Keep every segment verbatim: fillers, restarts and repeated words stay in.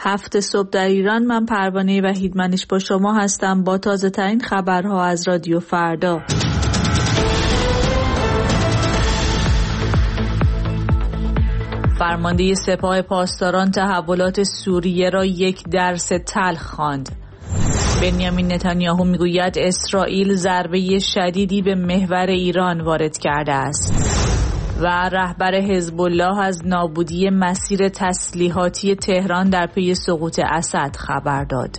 هفت صبح در ایران. من پروانه وحیدمنش با شما هستم با تازه ترین خبرها از رادیو فردا. فرمانده سپاه پاسداران تحولات سوریه را یک درس تلخ خواند. بنیامین نتانیاهو میگوید اسرائیل ضربه شدیدی به محور ایران وارد کرده است و رهبر حزب الله از نابودی مسیر تسلیحاتی تهران در پی سقوط اسد خبر داد.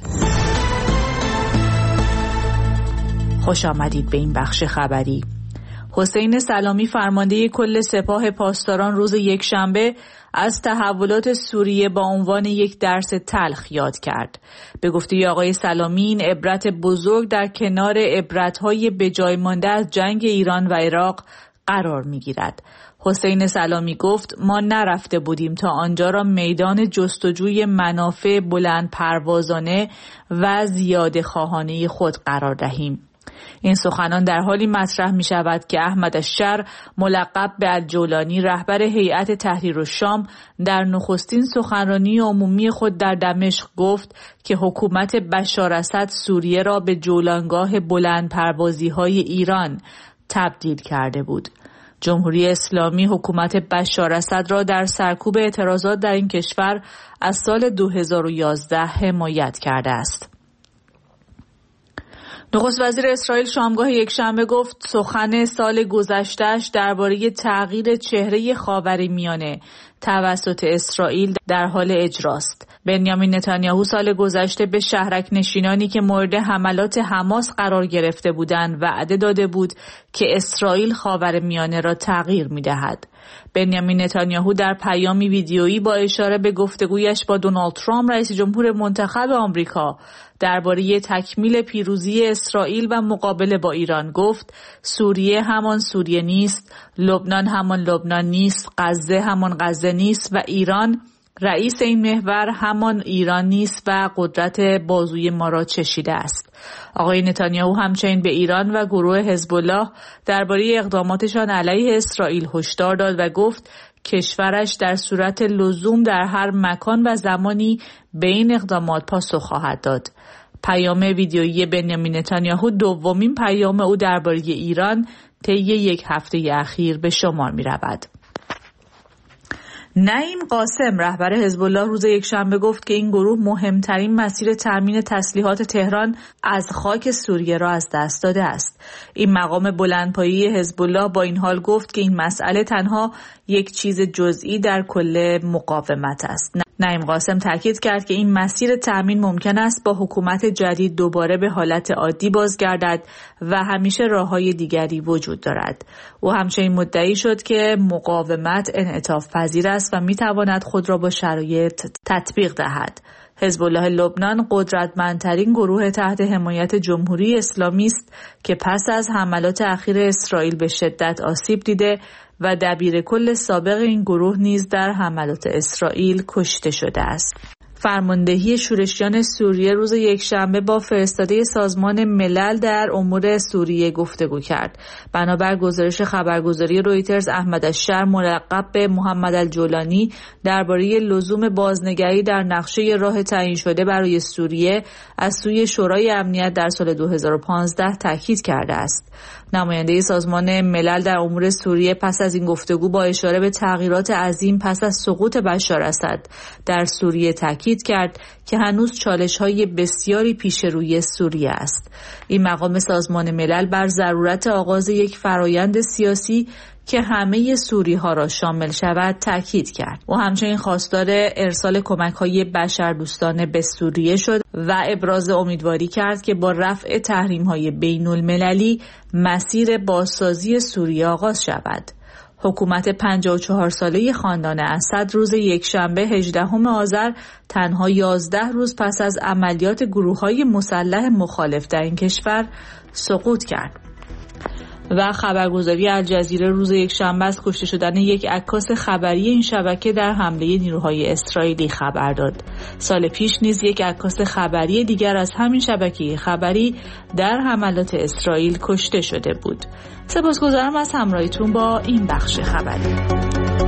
خوش آمدید به این بخش خبری. حسین سلامی فرمانده کل سپاه پاسداران روز یکشنبه از تحولات سوریه با عنوان یک درس تلخ یاد کرد. به گفته آقای سلامی این عبرت بزرگ در کنار عبرت‌های به جای مانده از جنگ ایران و عراق قرار می‌گیرد. حسین سلامی گفت ما نرفته بودیم تا آنجا را میدان جستجوی منافع بلند پروازانه و زیاده خواهانه خود قرار دهیم. این سخنان در حالی مطرح می شود که احمد الشر ملقب به الجولانی رهبر هیئت تحریر الشام در نخستین سخنرانی عمومی خود در دمشق گفت که حکومت بشار اسد سوریه را به جولانگاه بلند پروازی های ایران تبدیل کرده بود. جمهوری اسلامی حکومت بشار اسد را در سرکوب اعتراضات در این کشور از سال دو هزار و یازده حمایت کرده است. نخست وزیر اسرائیل شامگاه یکشنبه گفت سخن سال گذشته‌اش درباره تغییر چهره خاورمیانه توسط اسرائیل در حال اجراست. بنیامین نتانیاهو سال گذشته به شهرک نشینانی که مورد حملات حماس قرار گرفته بودند وعده داده بود که اسرائیل خاورمیانه را تغییر می‌دهد. بنیامین نتانیاهو در پیامی ویدیویی با اشاره به گفتگویش با دونالد ترامپ رئیس جمهور منتخب آمریکا درباره تکمیل پیروزی اسرائیل و مقابله با ایران گفت سوریه همان سوریه نیست، لبنان همان لبنان نیست، غزه همان غزه نیست و ایران رئیس این محور همان ایران نیست و قدرت بازوی ما را چشیده است. آقای نتانیاهو همچنین به ایران و گروه حزب الله درباره اقداماتشان علیه اسرائیل هشدار داد و گفت کشورش در صورت لزوم در هر مکان و زمانی به این اقدامات پاسخ خواهد داد. پیام ویدیویی بنیامین نتانیاهو دومین پیام او درباره ایران طی یک هفته اخیر به شمار می رود. نعیم قاسم رهبر حزب الله روز یکشنبه گفت که این گروه مهمترین مسیر تامین تسلیحات تهران از خاک سوریه را از دست داده است. این مقام بلندپایه‌ای حزب الله با این حال گفت که این مسئله تنها یک چیز جزئی در کل مقاومت است. نعیم قاسم تاکید کرد که این مسیر تامین ممکن است با حکومت جدید دوباره به حالت عادی بازگردد و همیشه راه‌های دیگری وجود دارد. او همچنین مدعی شد که مقاومت انعطاف پذیر است و می‌تواند خود را با شرایط تطبیق دهد. حزب الله لبنان قدرتمندترین گروه تحت حمایت جمهوری اسلامی است که پس از حملات اخیر اسرائیل به شدت آسیب دیده و دبیر کل سابق این گروه نیز در حملات اسرائیل کشته شده است. فرماندهی شورشیان سوریه روز یکشنبه با فرستاده سازمان ملل در امور سوریه گفتگو کرد. بنابر گزارش خبرگزاری رویترز احمد الشر ملقب به محمد الجولانی درباره لزوم بازنگری در نقشه راه تعیین شده برای سوریه از سوی شورای امنیت در سال دو هزار و پانزده تاکید کرده است. نماینده سازمان ملل در امور سوریه پس از این گفتگو با اشاره به تغییرات عظیم پس از سقوط بشار اسد در سوریه تاکید کرد که هنوز چالش‌های بسیاری پیش روی سوریه است. این مقام سازمان ملل بر ضرورت آغاز یک فرایند سیاسی که همه سوری‌ها را شامل شود تاکید کرد. او همچنین خواستار ارسال کمک‌های بشردوستانه به سوریه شد و ابراز امیدواری کرد که با رفع تحریم‌های بین‌المللی مسیر بازسازی سوریه آغاز شود. حکومت پنجاه و چهار ساله خاندان اسد روز یکشنبه هجدهم آذر تنها یازده روز پس از عملیات گروه‌های مسلح مخالف در این کشور سقوط کرد. و خبرگزاری الجزیره روز یکشنبه از کشته شدن یک عکاس خبری این شبکه در حمله نیروهای اسرائیلی خبر داد. سال پیش نیز یک عکاس خبری دیگر از همین شبکه خبری در حملات اسرائیل کشته شده بود. سپاسگزارم از همراهیتون با این بخش خبری.